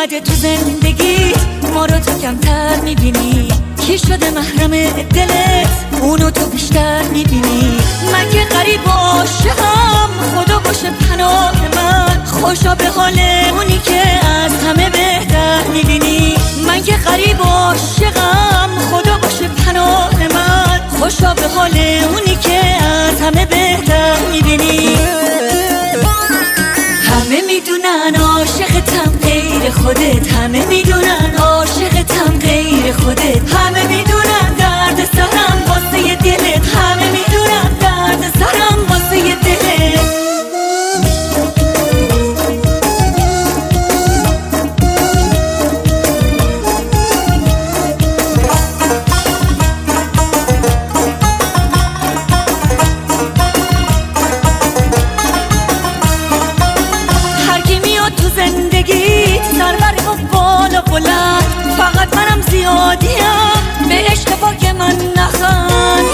اومده تو زندگی ما رو تو کمتر میبینی، کی شده محرم دلت اونو تو بیشتر میبینی. من که غریب عاشقم خدا باشه پناه من، خوشا به حال اونی که از همه بهتر میبینی. من که غریب عاشقم خدا باشه پناه من، خوشا به حال اونی که از همه بهتر میبینی. همه میدونن عاشقتم غیر خودت، همه میدونن عاشقتم غیر خودت، همه میدونن درد سرم واسه دلت، همه میدونن درد سرم واسه دلت. فقط منم زیادیم به عشق پاک من نخند،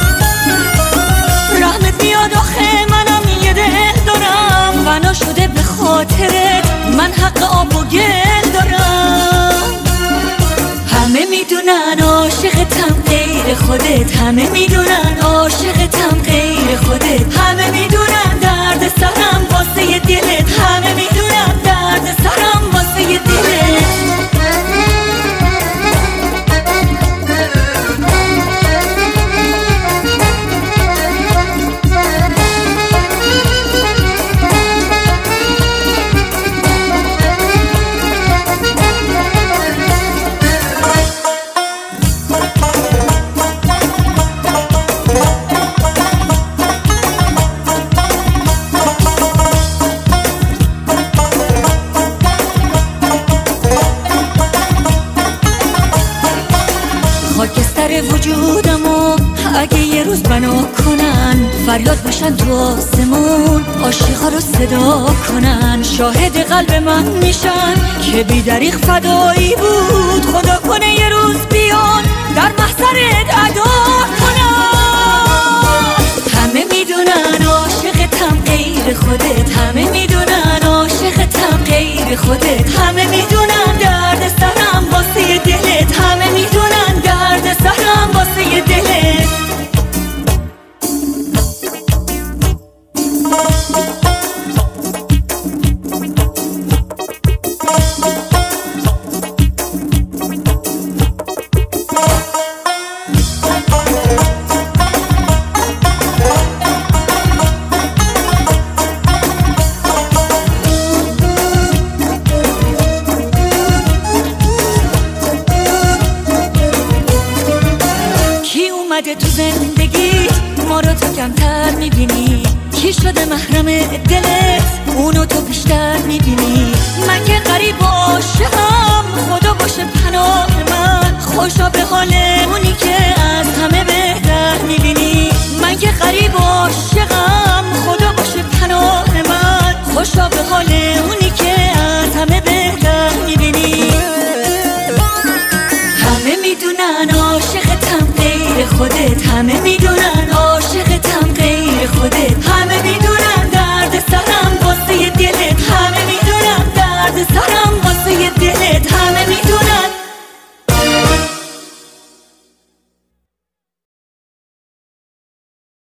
رحمت میاد آخه منم یه دل دارم، بنا شده به خاطرت من حق آب و گل دارم. همه میدونن عاشقتم غیر خودت، همه میدونن عاشقتم غیر خودت، همه میدونن درد سرم واسه دلت، همه میدونن درد سرم واسه دلت. خاکستر وجودمو اگه یه روز بنا کنن، فریاد باشن تو آسمون عاشقا رو صدا کنن، شاهد قلب من میشن که بی دریغ فدایی بود، خدا کنه یه روز بیان در محضرت ادا کنن. همه میدونن عاشقتم غیر خودت، همه میدونن عاشقتم غیر خودت، همه میدونن درد سرم واسه دلت، همه میدونن درد سرم واسه دلت. تو زندگی ما رو تو کمتر میبینی، کی شده محرم دلت اونو تو بیشتر میبینی. من که غریب عاشقم خدا باشه پناه من، خوشا به حال اونی که